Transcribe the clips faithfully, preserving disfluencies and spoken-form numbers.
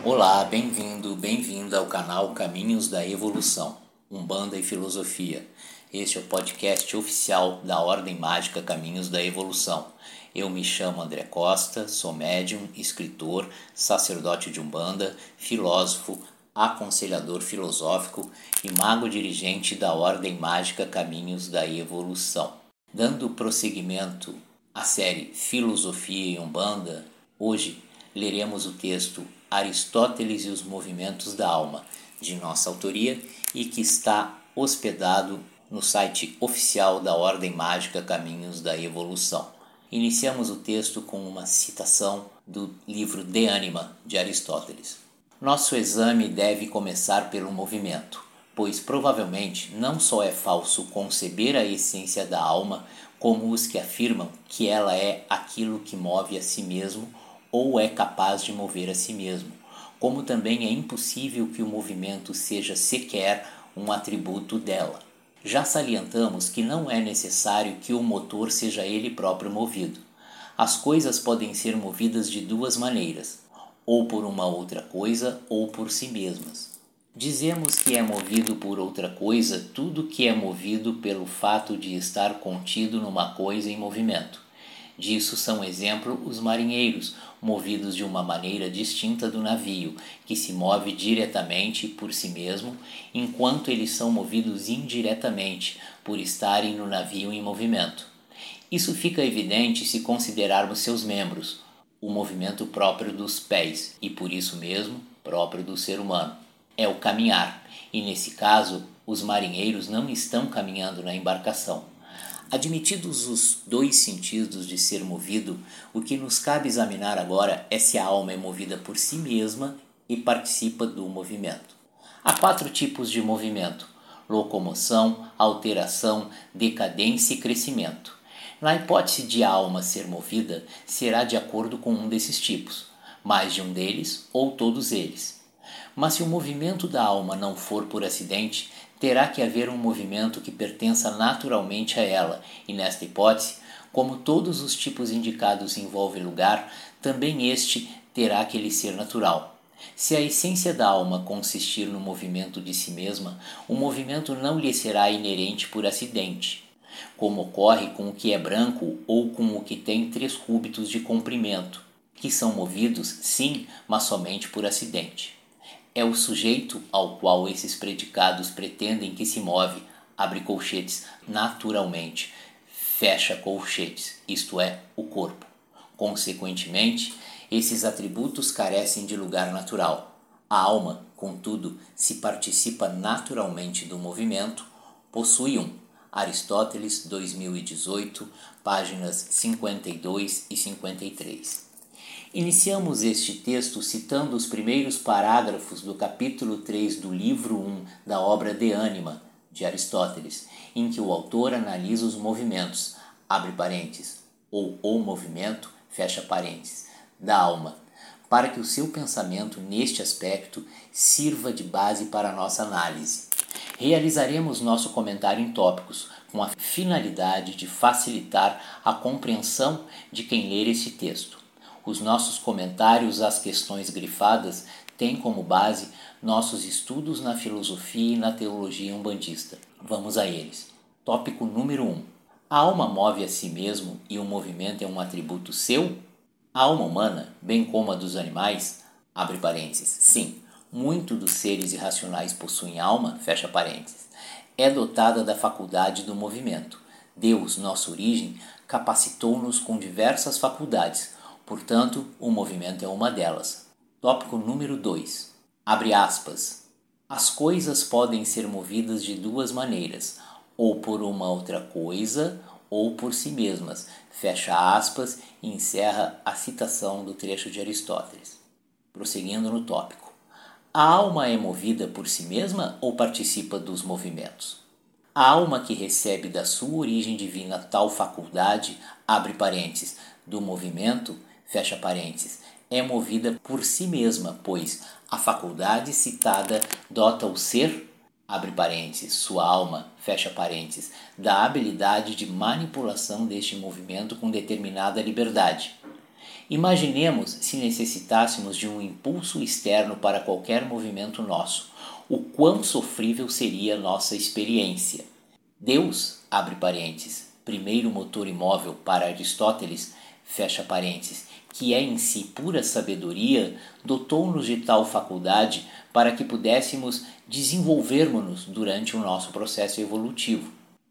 Olá, bem-vindo, bem-vinda ao canal Caminhos da Evolução, Umbanda e Filosofia. Este é o podcast oficial da Ordem Mágica Caminhos da Evolução. Eu me chamo André Costa, sou médium, escritor, sacerdote de Umbanda, filósofo, aconselhador filosófico e mago dirigente da Ordem Mágica Caminhos da Evolução. Dando prosseguimento à série Filosofia e Umbanda, hoje leremos o texto Aristóteles e os Movimentos da Alma, de nossa autoria e que está hospedado no site oficial da Ordem Mágica Caminhos da Evolução. Iniciamos o texto com uma citação do livro De Anima, de Aristóteles. Nosso exame deve começar pelo movimento, pois provavelmente não só é falso conceber a essência da alma, como os que afirmam que ela é aquilo que move a si mesmo ou é capaz de mover a si mesmo, como também é impossível que o movimento seja sequer um atributo dela. Já salientamos que não é necessário que o motor seja ele próprio movido. As coisas podem ser movidas de duas maneiras, ou por uma outra coisa ou por si mesmas. Dizemos que é movido por outra coisa tudo que é movido pelo fato de estar contido numa coisa em movimento. Disso são exemplo os marinheiros, movidos de uma maneira distinta do navio, que se move diretamente por si mesmo, enquanto eles são movidos indiretamente, por estarem no navio em movimento. Isso fica evidente se considerarmos seus membros, o movimento próprio dos pés, e por isso mesmo próprio do ser humano. É o caminhar, e nesse caso, os marinheiros não estão caminhando na embarcação. Admitidos os dois sentidos de ser movido, o que nos cabe examinar agora é se a alma é movida por si mesma e participa do movimento. Há quatro tipos de movimento: locomoção, alteração, decadência e crescimento. Na hipótese de a alma ser movida, será de acordo com um desses tipos, mais de um deles ou todos eles. Mas se o movimento da alma não for por acidente, terá que haver um movimento que pertença naturalmente a ela, e nesta hipótese, como todos os tipos indicados envolvem lugar, também este terá que lhe ser natural. Se a essência da alma consistir no movimento de si mesma, o movimento não lhe será inerente por acidente, como ocorre com o que é branco ou com o que tem três cúbitos de comprimento, que são movidos, sim, mas somente por acidente. É o sujeito ao qual esses predicados pretendem que se move, abre colchetes, naturalmente, fecha colchetes, isto é, o corpo. Consequentemente, esses atributos carecem de lugar natural. A alma, contudo, se participa naturalmente do movimento, possui um. Aristóteles, dois mil e dezoito, páginas cinquenta e dois e cinquenta e três. Iniciamos este texto citando os primeiros parágrafos do capítulo três do livro um da obra De Anima, de Aristóteles, em que o autor analisa os movimentos, abre parênteses, ou o movimento, fecha parênteses, da alma, para que o seu pensamento neste aspecto sirva de base para a nossa análise. Realizaremos nosso comentário em tópicos, com a finalidade de facilitar a compreensão de quem ler este texto. Os nossos comentários às questões grifadas têm como base nossos estudos na filosofia e na teologia umbandista. Vamos a eles. Tópico número um. A alma move a si mesmo e o movimento é um atributo seu? A alma humana, bem como a dos animais, abre parênteses, sim, muitos dos seres irracionais possuem alma, fecha parênteses, é dotada da faculdade do movimento. Deus, nossa origem, capacitou-nos com diversas faculdades. Portanto, o movimento é uma delas. Tópico número dois. Abre aspas. As coisas podem ser movidas de duas maneiras, ou por uma outra coisa, ou por si mesmas. Fecha aspas e encerra a citação do trecho de Aristóteles. Prosseguindo no tópico. A alma é movida por si mesma ou participa dos movimentos? A alma que recebe da sua origem divina tal faculdade, abre parênteses, do movimento, fecha parênteses, é movida por si mesma, pois a faculdade citada dota o ser, abre parênteses, sua alma, fecha parênteses, da habilidade de manipulação deste movimento com determinada liberdade. Imaginemos se necessitássemos de um impulso externo para qualquer movimento nosso. O quão sofrível seria nossa experiência. Deus, abre parênteses, primeiro motor imóvel para Aristóteles, fecha parênteses, que é em si pura sabedoria, dotou-nos de tal faculdade para que pudéssemos desenvolvermos-nos durante o nosso processo evolutivo.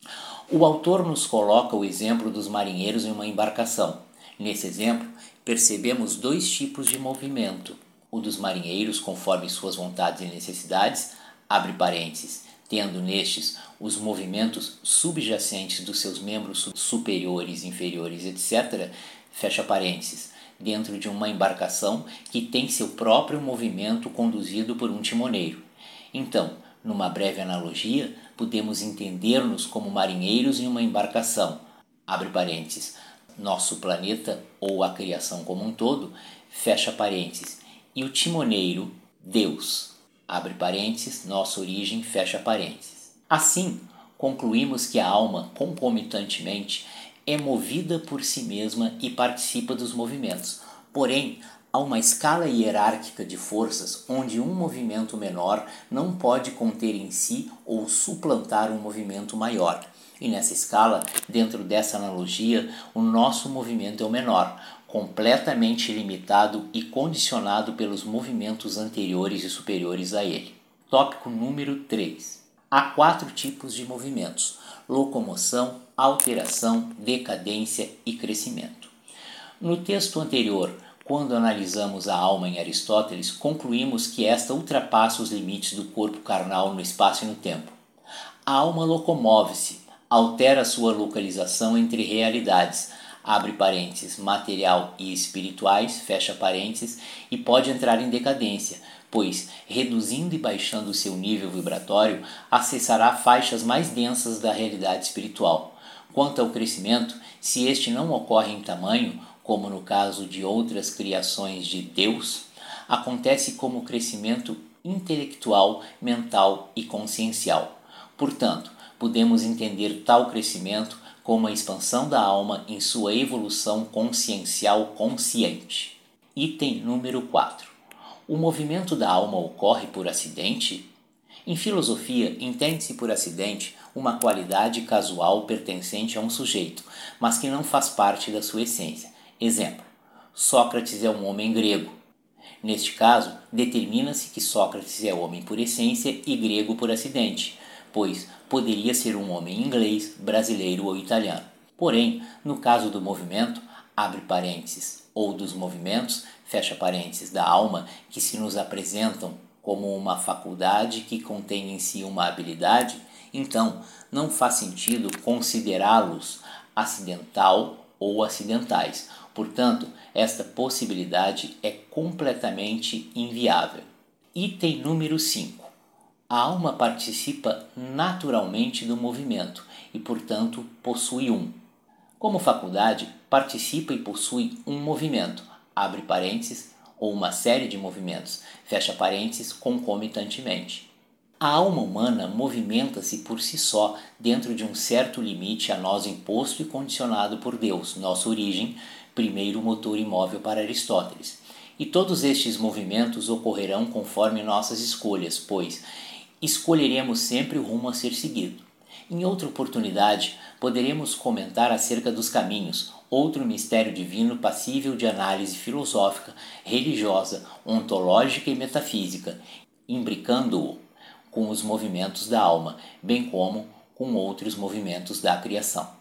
O autor nos coloca o exemplo dos marinheiros em uma embarcação. Nesse exemplo, percebemos dois tipos de movimento. O dos marinheiros, conforme suas vontades e necessidades, abre parênteses, tendo nestes os movimentos subjacentes dos seus membros superiores, inferiores, etcétera, fecha parênteses, dentro de uma embarcação que tem seu próprio movimento conduzido por um timoneiro. Então, numa breve analogia, podemos entender-nos como marinheiros em uma embarcação, abre parênteses, nosso planeta ou a criação como um todo, fecha parênteses, e o timoneiro, Deus, abre parênteses, nossa origem, fecha parênteses. Assim, concluímos que a alma, concomitantemente, é movida por si mesma e participa dos movimentos. Porém, há uma escala hierárquica de forças onde um movimento menor não pode conter em si ou suplantar um movimento maior. E nessa escala, dentro dessa analogia, o nosso movimento é o menor, completamente limitado e condicionado pelos movimentos anteriores e superiores a ele. Tópico número três. Há quatro tipos de movimentos: locomoção, alteração, decadência e crescimento. No texto anterior, quando analisamos a alma em Aristóteles, concluímos que esta ultrapassa os limites do corpo carnal no espaço e no tempo. A alma locomove-se, altera sua localização entre realidades, abre parênteses, material e espirituais, fecha parênteses, e pode entrar em decadência, pois, reduzindo e baixando seu nível vibratório, acessará faixas mais densas da realidade espiritual. Quanto ao crescimento, se este não ocorre em tamanho, como no caso de outras criações de Deus, acontece como crescimento intelectual, mental e consciencial. Portanto, podemos entender tal crescimento como a expansão da alma em sua evolução consciencial consciente. Item número quatro. O movimento da alma ocorre por acidente? Em filosofia, entende-se por acidente uma qualidade casual pertencente a um sujeito, mas que não faz parte da sua essência. Exemplo: Sócrates é um homem grego. Neste caso, determina-se que Sócrates é homem por essência e grego por acidente, pois poderia ser um homem inglês, brasileiro ou italiano. Porém, no caso do movimento, abre parênteses, ou dos movimentos, fecha parênteses, da alma, que se nos apresentam como uma faculdade que contém em si uma habilidade, então não faz sentido considerá-los acidental ou acidentais. Portanto, esta possibilidade é completamente inviável. Item número cinco. A alma participa naturalmente do movimento e, portanto, possui um. Como faculdade, participa e possui um movimento, abre parênteses, ou uma série de movimentos, fecha parênteses, concomitantemente. A alma humana movimenta-se por si só dentro de um certo limite a nós imposto e condicionado por Deus, nossa origem, primeiro motor imóvel para Aristóteles. E todos estes movimentos ocorrerão conforme nossas escolhas, pois escolheremos sempre o rumo a ser seguido. Em outra oportunidade, poderemos comentar acerca dos caminhos, outro mistério divino passível de análise filosófica, religiosa, ontológica e metafísica, imbricando-o com os movimentos da alma, bem como com outros movimentos da criação.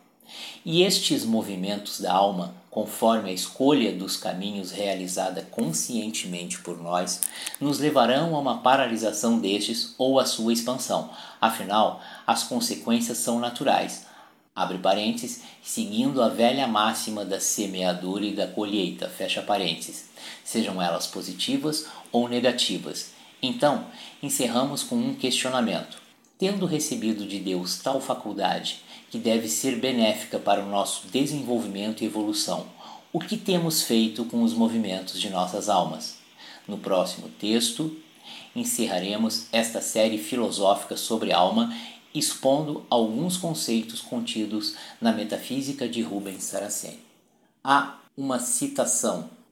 E estes movimentos da alma, conforme a escolha dos caminhos realizada conscientemente por nós, nos levarão a uma paralisação destes ou a sua expansão. Afinal, as consequências são naturais, abre parênteses, seguindo a velha máxima da semeadura e da colheita, fecha parênteses, sejam elas positivas ou negativas. Então, encerramos com um questionamento. Tendo recebido de Deus tal faculdade, que deve ser benéfica para o nosso desenvolvimento e evolução, o que temos feito com os movimentos de nossas almas? No próximo texto, encerraremos esta série filosófica sobre alma, expondo alguns conceitos contidos na Metafísica de Rubens Saraceni. Há uma citação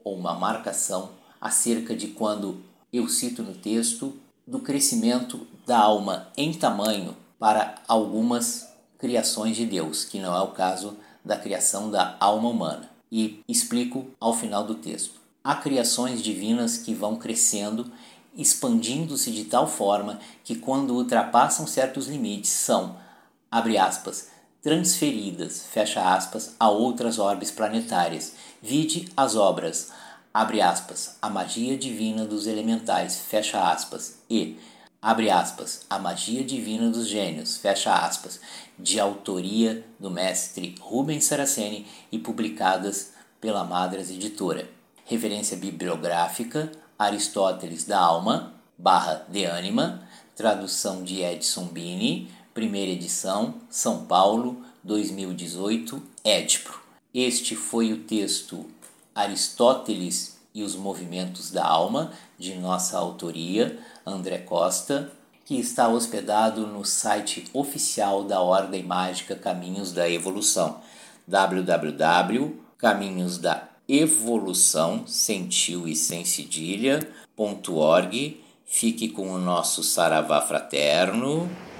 ou uma marcação acerca de quando eu cito no texto do crescimento da alma em tamanho para algumas criações de Deus, que não é o caso da criação da alma humana. E explico ao final do texto. Há criações divinas que vão crescendo, expandindo-se de tal forma que quando ultrapassam certos limites são, abre aspas, transferidas, fecha aspas, a outras orbes planetárias. Vide as obras, abre aspas, a magia divina dos elementais, fecha aspas, e, abre aspas, a magia divina dos gênios, fecha aspas, de autoria do mestre Rubens Saraceni e publicadas pela Madras Editora. Referência bibliográfica, Aristóteles da Alma, barra de Ânima, tradução de Edson Bini, primeira edição, São Paulo, dois mil e dezoito, Edipro. Este foi o texto Aristóteles e os Movimentos da Alma, de nossa autoria, André Costa, que está hospedado no site oficial da Ordem Mágica Caminhos da Evolução, w w w ponto caminhos da evolução, sem tio e sem cedilha, ponto org. Fique com o nosso saravá fraterno.